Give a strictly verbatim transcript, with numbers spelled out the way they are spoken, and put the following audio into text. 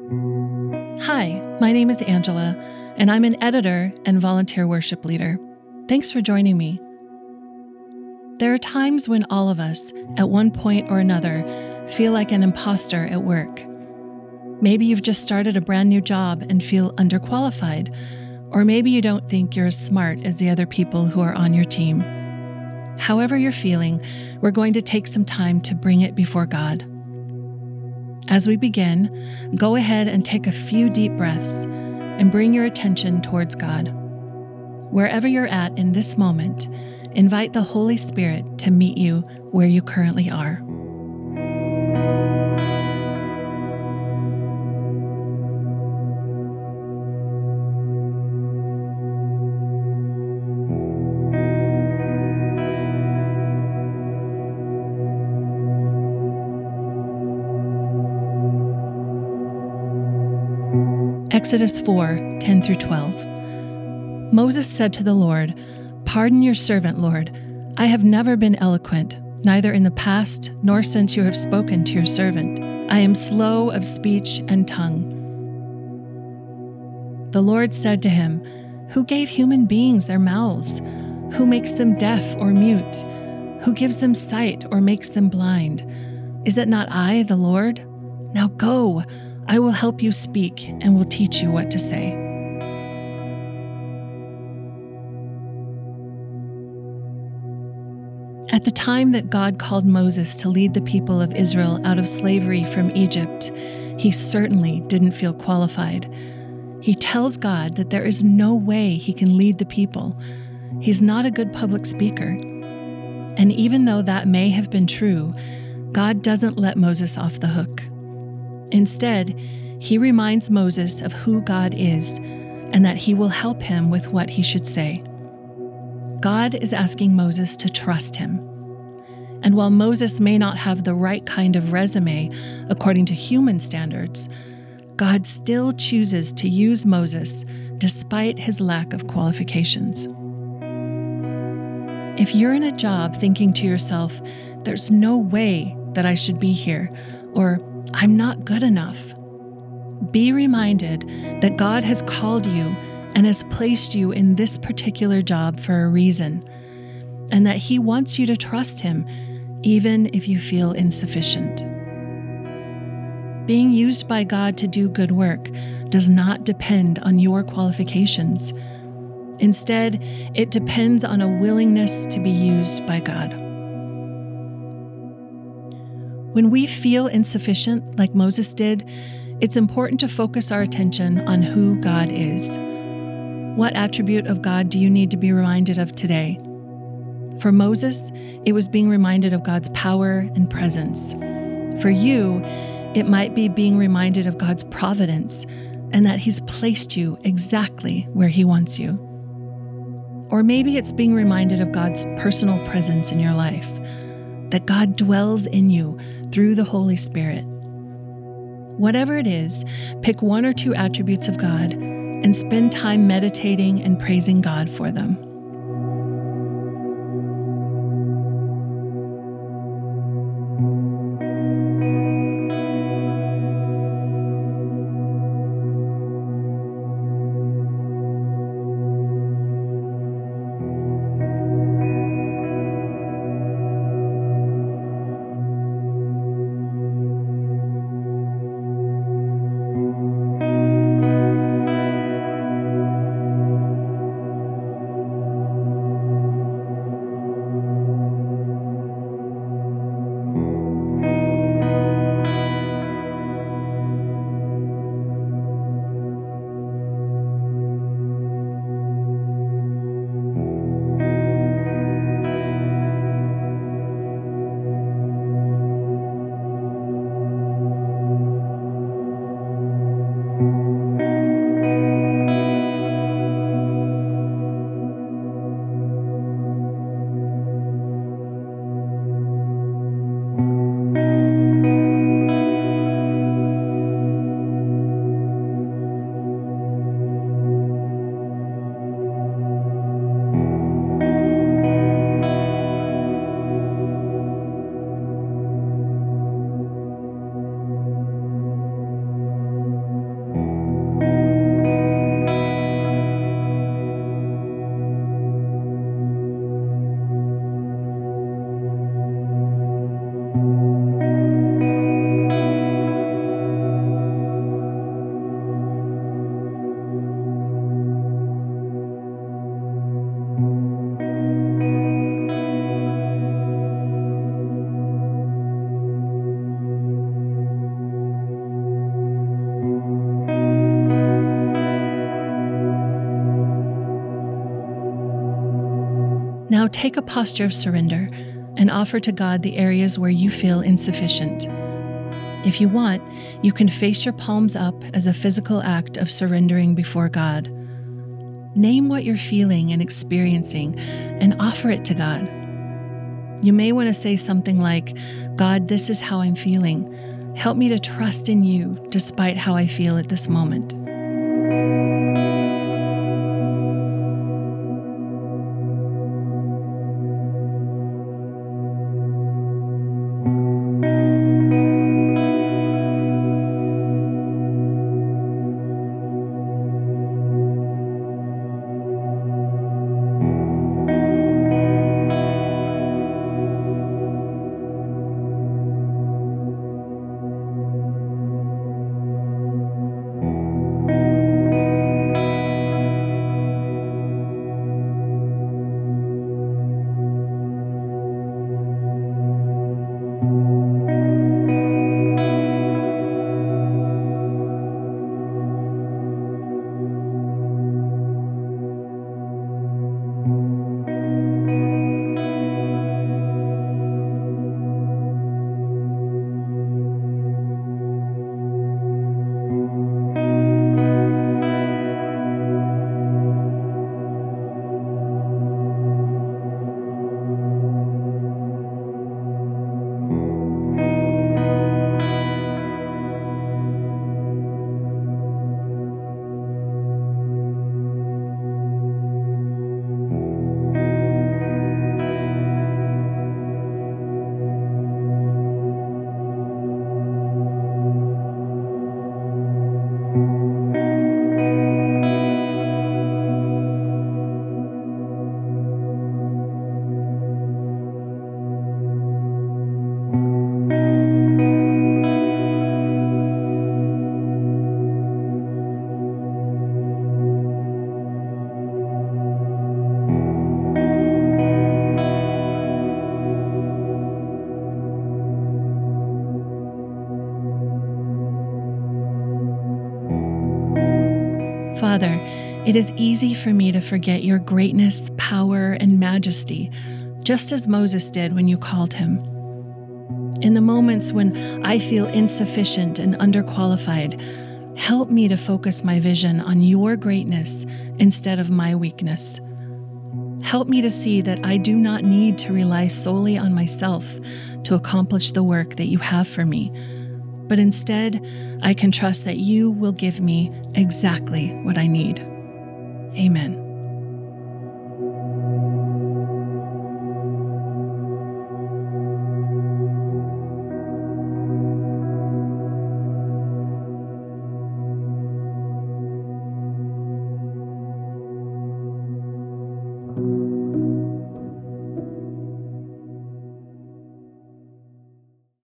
Hi, my name is Angela, and I'm an editor and volunteer worship leader. Thanks for joining me. There are times when all of us, at one point or another, feel like an imposter at work. Maybe you've just started a brand new job and feel underqualified, or maybe you don't think you're as smart as the other people who are on your team. However you're feeling, we're going to take some time to bring it before God. As we begin, go ahead and take a few deep breaths and bring your attention towards God. Wherever you're at in this moment, invite the Holy Spirit to meet you where you currently are. Exodus four, ten through twelve. Moses said to the Lord, "Pardon your servant, Lord. I have never been eloquent, neither in the past nor since you have spoken to your servant. I am slow of speech and tongue." The Lord said to him, "Who gave human beings their mouths? Who makes them deaf or mute? Who gives them sight or makes them blind? Is it not I, the Lord? Now go. I will help you speak and will teach you what to say." At the time that God called Moses to lead the people of Israel out of slavery from Egypt, he certainly didn't feel qualified. He tells God that there is no way he can lead the people. He's not a good public speaker. And even though that may have been true, God doesn't let Moses off the hook. Instead, he reminds Moses of who God is and that he will help him with what he should say. God is asking Moses to trust him. And while Moses may not have the right kind of resume according to human standards, God still chooses to use Moses despite his lack of qualifications. If you're in a job thinking to yourself, "There's no way that I should be here," or "I'm not good enough," be reminded that God has called you and has placed you in this particular job for a reason, and that he wants you to trust him even if you feel insufficient. Being used by God to do good work does not depend on your qualifications. Instead, it depends on a willingness to be used by God. When we feel insufficient, like Moses did, it's important to focus our attention on who God is. What attribute of God do you need to be reminded of today? For Moses, it was being reminded of God's power and presence. For you, it might be being reminded of God's providence and that he's placed you exactly where he wants you. Or maybe it's being reminded of God's personal presence in your life, that God dwells in you through the Holy Spirit. Whatever it is, pick one or two attributes of God and spend time meditating and praising God for them. take a posture of surrender and offer to God the areas where you feel insufficient. If you want, you can face your palms up as a physical act of surrendering before God. Name what you're feeling and experiencing and offer it to God. You may want to say something like, "God, this is how I'm feeling. Help me to trust in you despite how I feel at this moment." Father, it is easy for me to forget your greatness, power, and majesty, just as Moses did when you called him. In the moments when I feel insufficient and underqualified, help me to focus my vision on your greatness instead of my weakness. Help me to see that I do not need to rely solely on myself to accomplish the work that you have for me, but instead, I can trust that you will give me exactly what I need. Amen.